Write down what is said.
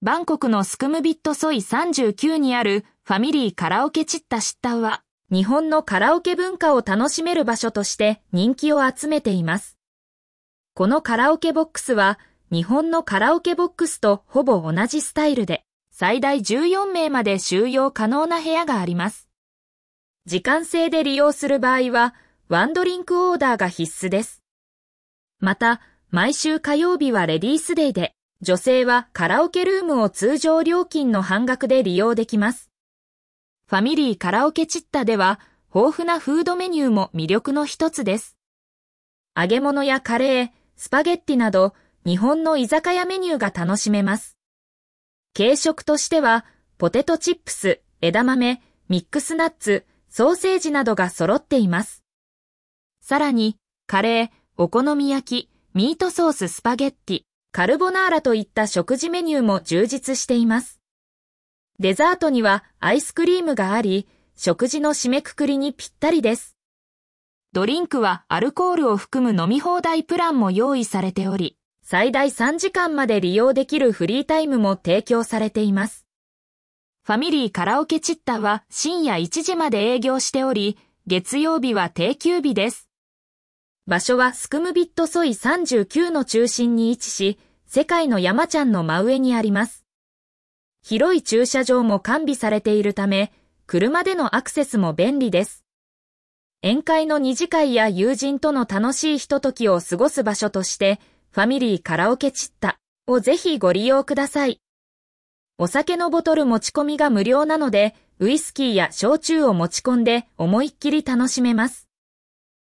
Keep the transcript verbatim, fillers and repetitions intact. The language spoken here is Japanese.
バンコクのスクムビットソイさんじゅうきゅうにあるファミリーカラオケチッタシッタウは、日本のカラオケ文化を楽しめる場所として人気を集めています。このカラオケボックスは、日本のカラオケボックスとほぼ同じスタイルで、最大じゅうよんめいまで収容可能な部屋があります。時間制で利用する場合は、ワンドリンクオーダーが必須です。また、毎週火曜日はレディースデーで、女性はカラオケルームを通常料金の半額で利用できます。ファミリーカラオケチッタでは、豊富なフードメニューも魅力の一つです。揚げ物やカレー、スパゲッティなど、日本の居酒屋メニューが楽しめます。軽食としては、ポテトチップス、枝豆、ミックスナッツ、ソーセージなどが揃っています。さらに、カレー、お好み焼き、ミートソーススパゲッティ、カルボナーラといった食事メニューも充実しています。デザートにはアイスクリームがあり、食事の締めくくりにぴったりです。ドリンクはアルコールを含む飲み放題プランも用意されており、最大さんじかんまで利用できるフリータイムも提供されています。ファミリーカラオケチッタは深夜いちじまで営業しており、月曜日は定休日です。場所はスクムビットソイさんじゅうきゅうの中心に位置し、世界の山ちゃんの真上にあります。広い駐車場も完備されているため、車でのアクセスも便利です。宴会の二次会や友人との楽しいひとときを過ごす場所として、ファミリーカラオケチッタをぜひご利用ください。お酒のボトル持ち込みが無料なので、ウイスキーや焼酎を持ち込んで思いっきり楽しめます。